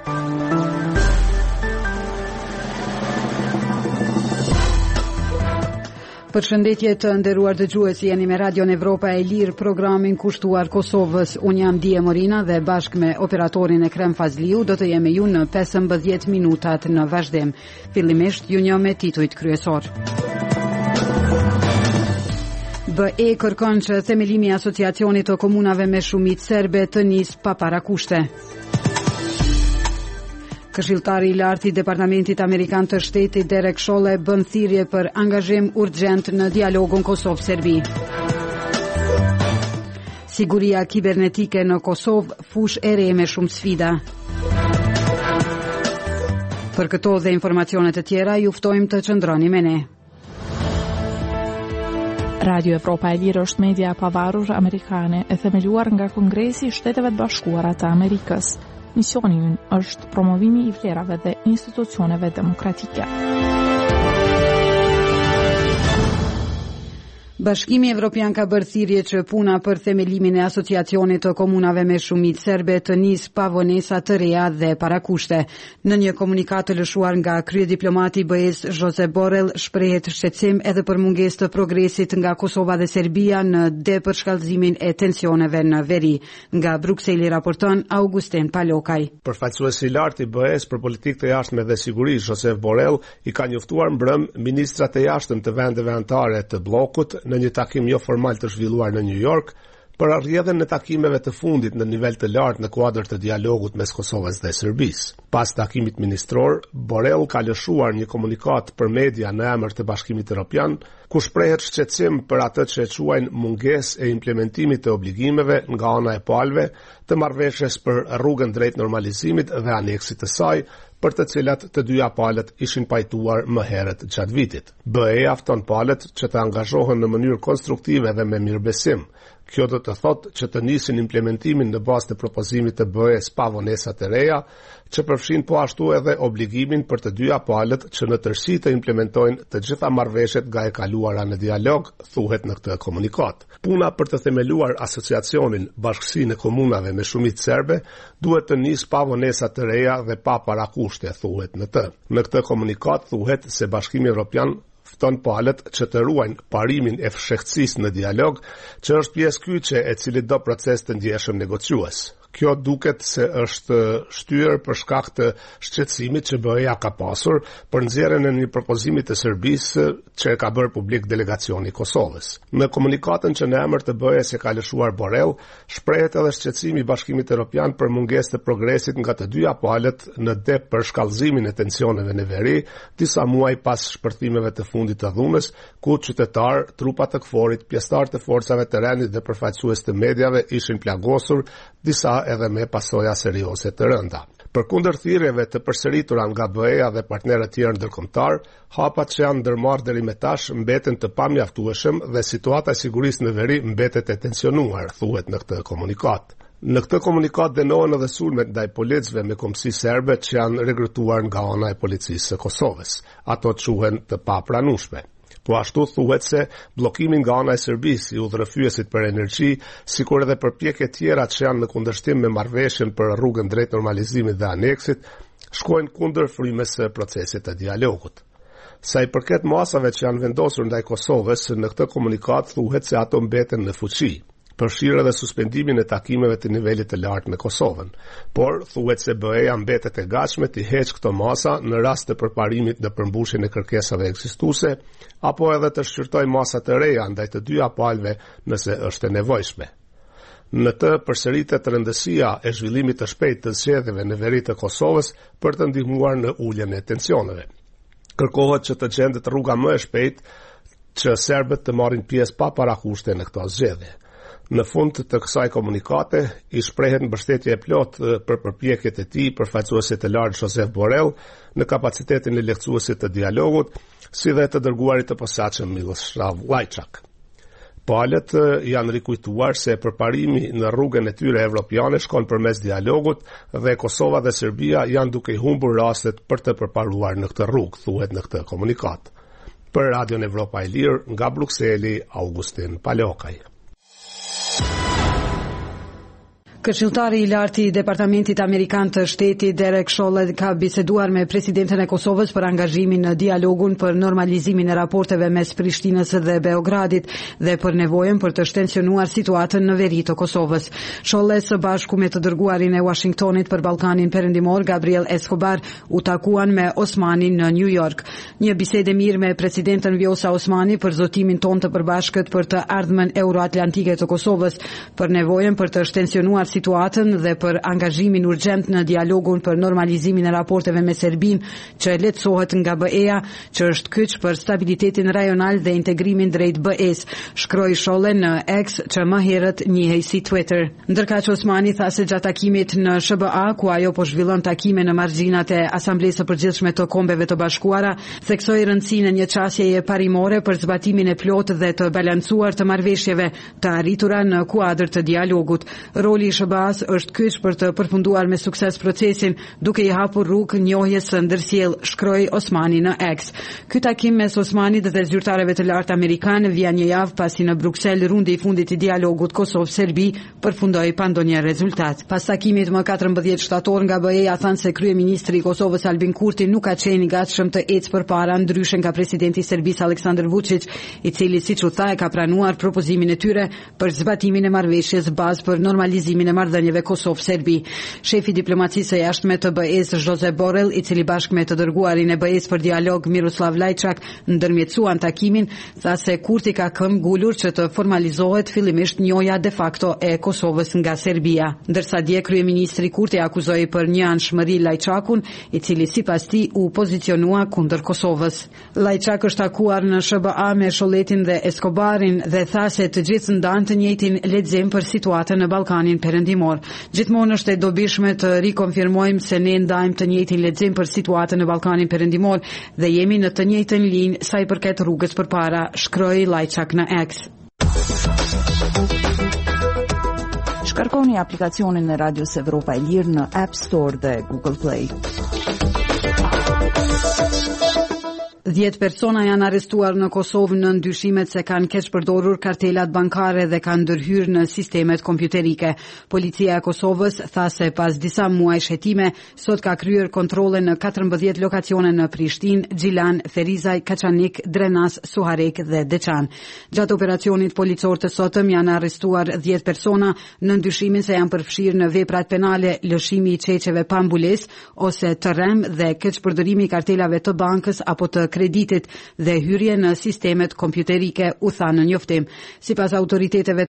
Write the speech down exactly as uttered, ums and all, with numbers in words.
Përshëndetje të nderuar dëgjuesi, jeni me Radion Evropa e Lirë, programin kushtuar Kosovës. Unë jam Dije Morina dhe bashkë me operatorin Ekrem Fazliu do të jemi ju në pesëmbëdhjetë minutat në vazhdim. Fillimisht ju njoh me titujt kryesor. B E kërkon që themelimi i asociacionit të komunave me shumicë serbe të nisë pa parakushte. Këshilltari i lartë i Departamentit Amerikan të Shtetit Derek Chollet bën thirrje për angazhim urgjent në dialogun Kosovë-Serbi. Siguria kibernetike në Kosovë, fushë e re me shumë sfida. Për këto dhe informacione të tjera, ju ftojmë të qëndroni me ne. Radio Evropa e Lirë është media e pavarur amerikane e themeluar nga Kongresi i Shteteve të Bashkuara të Amerikës. Misioni ynë është promovimi i vlerave dhe institucioneve demokratike. Bashkimi Evropian ka bërë thirrje që puna për themelimin e asociacionit të komunave me shumicë serbe të nisë pa vonesa të reja dhe parakushte. Në një komunikat të lëshuar nga kryediplomati B E-s Josep Borrell, shprehet shqetësim edhe për mungesë të progresit nga Kosova dhe Serbia në depërshkallëzimin e tensioneve në veri. Nga Brukseli raporton Augustin Palokaj. Përfaqësuesi i lartë i B E-s për politikë të jashtme dhe siguri, Josep Borrell, i ka njoftuar mbrëm ministrat e jashtëm të vendeve anëtare të bllokut në një takim jo formal të zhvilluar në New York për rrjedhjen e takimeve të fundit në nivel të lartë në kuadër të dialogut mes Kosovës dhe Serbisë. Pas takimit ministror, Borrell ka lëshuar një komunikat për media në emër të Bashkimit Evropian, ku shprehet shqetësim për atë që e quajnë mungesë e implementimit të obligimeve nga ana e palëve të marrëveshjes për rrugën drejt normalizimit dhe aneksit të saj, për të cilat të dyja palët ishin pajtuar më herët gjatë vitit. B E afton palët që të angazhohen në mënyrë konstruktive dhe me mirëbesim. Kjo do të thotë që të nisin implementimin në bazë të propozimit të B E-s pa vonesa të reja, që përfshin po ashtu edhe obligimin për të dyja palët që në tërësi të implementojnë të gjitha marrëveshjet nga e kaluara në dialog, thuhet në këtë komunikat. Puna për të themeluar asociacionin Bashkësinë e Komunave me Shumicë Serbe duhet të nisë pa vonesa të reja dhe pa parakushte, thuhet në të. Në këtë komunikat thuhet se Bashkimi Evropian fton palët që të ruajnë parimin e fshehtësisë në dialog, që është pjesë kyçe e cili do proces të ndjeshëm negociues. Kjo duket se është shtyrë për shkak të shqetësimit që B E-ja ka pasur për nxjerrjen e një propozimi të Serbisë që e ka bërë publik delegacioni i Kosovës. Në komunikatën që në emër të B E-s e ka lëshuar Borrell, shprehet edhe shqetësimi i Bashkimit Evropian për mungesë të progresit nga të dyja palët në depërshkallëzimin e tensioneve në veri, disa muaj pas shpërthimeve të fundit të dhunës, ku qytetar, trupa të KFOR-it, pjesëtar të forcave të rendit dhe përfaqësues të mediave ishin plagosur, disa edhe me pasoja serioze të rënda. Përkundër thirrjeve të përsëritura nga B E-ja dhe partnerët tjerë ndërkombëtar, hapat që janë ndërmarrë deri më tash mbeten të pamjaftueshëm dhe situata e sigurisë në veri mbetet e tensionuar, thuhet në këtë komunikat. Në këtë komunikat dënohen edhe sulmet ndaj policëve me kombësi serbe që janë rekrutuar nga ana e policisë së Kosovës. Ato quhen të papranueshme. Po ashtu thuhet se bllokimin nga ana e Serbisë i udhërrëfyesit për energji, sikur edhe përpjekjet tjera që janë në kundërshtim me marrëveshjen për rrugën drejt normalizimit dhe aneksit, shkojnë kundër frymës së procesit të dialogut. Sa i përket masave që janë vendosur ndaj Kosovës, në këtë komunikat thuhet se ato mbeten në fuqi. Përfshirë edhe suspendimin e takimeve të nivelit të lartë me Kosovën, por thuhet se B E-ja mbetet e gatshme të heqë këto masa në rast të përparimit në përmbushjen e kërkesave ekzistuese, apo edhe të shqyrtojë masa të reja ndaj të dyja palëve nëse është e nevojshme. Në të përsëritet rëndësia e zhvillimit të shpejtë të zgjedhjeve në veri të Kosovës për të ndihmuar në uljen e tensioneve. Kërkohet që të gjendet rruga më e shpejtë që serbët të marrin pjesë pa parakushte në këto zgjedhje. Në fund të kësaj komunikate, i shprehet mbështetje e plotë për përpjekjet e tij përfaqësuesit të lartë Josep Borrell në kapacitetin e lehtësuesit të dialogut, si dhe të dërguarit të posaçëm Miloslav Lajçak. Palët janë rikujtuar se përparimi në rrugën e tyre evropiane shkon përmes dialogut dhe Kosova dhe Serbia janë duke i humbur rastet për të përparuar në këtë rrugë, thuhet në këtë komunikat. Për Radion Evropa e Lirë, nga Brukseli, Augustin Palokaj. Këshilltari i lartë i Departamentit Amerikan të Shtetit Derek Chollet ka biseduar me presidentin e Kosovës për angazhimin në dialogun për normalizimin e raporteve mes Prishtinës dhe Beogradit dhe për nevojën për të shtensionuar situatën në veri të Kosovës. Chollet së bashku me të dërguarin e Washingtonit për Ballkanin Perëndimor Gabriel Escobar u takuan me Osmanin në New York. Një bisedë mirë me presidentën Vjosa Osmani për zotimin ton të përbashkët për të ardhmen euroatlantike të Kosovës, për nevojën për të shtensionuar situatën dhe për angazhimin urgjent në dialogun për normalizimin e raporteve me Serbinë, që lehtësohet nga B E-ja, që është kyç për stabilitetin rajonal dhe integrimin drejt B E-s, shkroi Chollet në X, që më herët njihej si Twitter. Ndërkaq Osmani tha se gjatë takimit në S B A, ku ajo po zhvillon takime në margjinat e Asamblesë së Përgjithshme të Kombeve të Bashkuara, theksoi rëndësinë e një çështjeje parimore për zbatimin e plotë dhe të balancuar të marrëveshjeve të arritura në kuadër të dialogut. Roli i S B A-s është kyç për të përfunduar me sukses procesin, duke i hapur rrugë njohjes së ndërsjellë, shkroi Osmani në X. Ky takim mes Osmanit dhe zyrtarëve të lartë amerikanë vjen një javë pasi në Bruksel rundi i fundit i dialogut Kosovë-Serbi përfundoi pa ndonjë rezultat. Pas takimit më katërmbëdhjetë shtator nga B E-ja thanë se kryeministri i Kosovës Albin Kurti nuk ka qenë i gatshëm të ecë përpara, ndryshe nga presidenti i Serbisë Aleksandar Vučić, i cili siç u tha e ka pranuar propozimin e tyre për zbatimin e marrëveshjes bazë për normalizimin e marrëdhënieve Kosovë-Serbi. Shefi diplomacisë së jashtme të B E-s Josep Borrell, i cili bashkë me të dërguarin e B E-s për dialog Miroslav Lajçak ndërmjetësuan takimin, tha se Kurti ka këmbë ngulur që të formalizohet fillimisht njohja de facto e Kosovës nga Serbia. Ndërsa dje kryeministri Kurti akuzoi për një anshmëri Lajçakun, i cili sipas tij u pozicionua kundër Kosovës. Lajçak është takuar në S B A me Cholletin dhe Escobarin dhe tha se të gjithë ndanë të njëjtin lexim për situatën në Ballkanin Perëndimor. Gjithmonë është e dobishme të rikonfirmojmë se ne ndajmë të njëjtin lexim për situatën në Ballkanin Perëndimor dhe jemi në të njëjtën linjë sa i përket rrugës përpara, shkroi Lajçak në X. Shkarkoni aplikacionin e Radios Evropa e Lirë në App Store dhe Google Play. Dhjetë persona janë arrestuar në Kosovë në ndyshimet se kanë keq përdorur kartelat bankare dhe kanë ndërhyrë në sistemet kompjuterike. Policia e Kosovës tha se pas disa muajsh hetime, sot ka kryer kontrolle në katërmbëdhjetë lokacione në Prishtinë, Gjilan, Ferizaj, Kaçanik, Drenas, Suharek dhe Deçan. Gjatë operacionit policor të sotëm janë arrestuar dhjetë persona në ndyshimin se janë përfshirë në veprat penale, lëshimi i çeçeve pa mbulesë ose tërrem dhe keq përdorimi i kartelave të bankës apo të kreditit dhe hyrje në sistemet kompjuterike, u tha në njoftim. Sipas autoriteteve